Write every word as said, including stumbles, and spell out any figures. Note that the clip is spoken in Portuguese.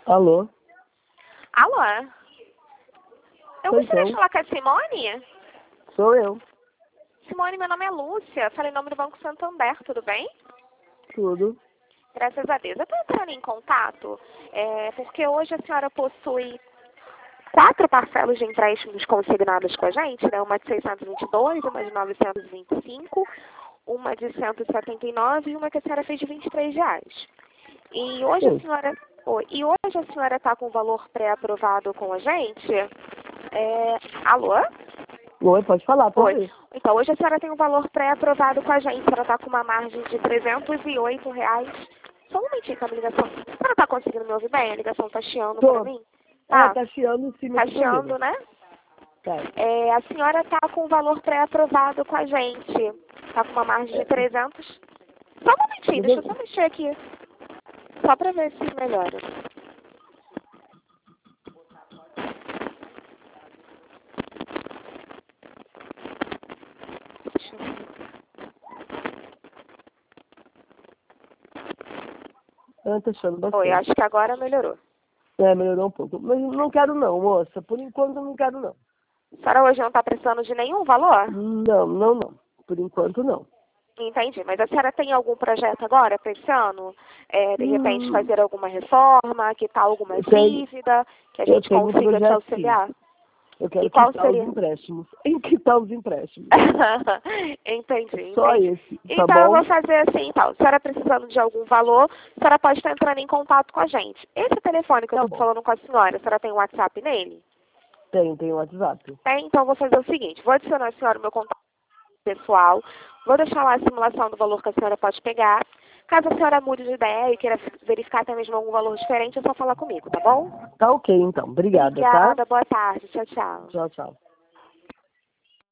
Alô? Alô? Eu Pois gostaria não. de falar com a Simone. Sou eu. Simone, meu nome é Lúcia. Falei em nome do Banco Santander, tudo bem? Tudo. Graças a Deus. Eu estou entrando em contato é, porque hoje a senhora possui quatro parcelas de empréstimos consignadas com a gente, né? Uma de seiscentos e vinte e dois, uma de novecentos e vinte e cinco, uma de cento e setenta e nove e uma que a senhora fez de vinte e três reais. E hoje a Sim. senhora, oi, e hoje a senhora está com o valor pré-aprovado com a gente? É, alô? Oi, pode falar, tô Oi. ouvindo. Então, hoje a senhora tem um valor pré-aprovado com a gente. A senhora está com uma margem de trezentos e oito reais. Só um momentinho com a ligação. A senhora está conseguindo me ouvir bem? A ligação está chiando para Tô. mim? É, Tá. tá chiando em cima Tá do chiando, ouvindo. né? Tá. É, a senhora está com o valor pré-aprovado com a gente. Está com uma margem de trezentos. Só um momentinho, deixa eu só mexer aqui. Só para ver se melhora. Ah, tá chiando bastante. Oi, acho que agora melhorou. É, melhorou um pouco. Mas não quero não, moça. Por enquanto eu não quero não. A senhora hoje não está precisando de nenhum valor? Não, não, não. Por enquanto não. Entendi, mas a senhora tem algum projeto agora para esse ano? É, de repente Hum, fazer alguma reforma, quitar alguma eu tenho, dívida, que a eu gente tenho um consiga te projeto sim. auxiliar? Eu E quero qual quitar os seria? empréstimos. Em quitar os empréstimos. Entendi, Só entendi. esse, tá Então eu bom? vou fazer assim, então. Se a senhora precisando de algum valor, a senhora pode estar entrando em contato com a gente. Esse telefone que eu Tá estou bom. falando com a senhora, a senhora tem WhatsApp nele? Tem, tem o WhatsApp. Tem, então eu vou fazer o seguinte, vou adicionar a senhora no meu contato pessoal, vou deixar lá a simulação do valor que a senhora pode pegar. Caso a senhora mude de ideia e queira verificar até mesmo algum valor diferente, é só falar comigo, tá bom? Tá ok, então. Obrigada, tá? Obrigada, boa tarde, tchau, tchau. Tchau, tchau.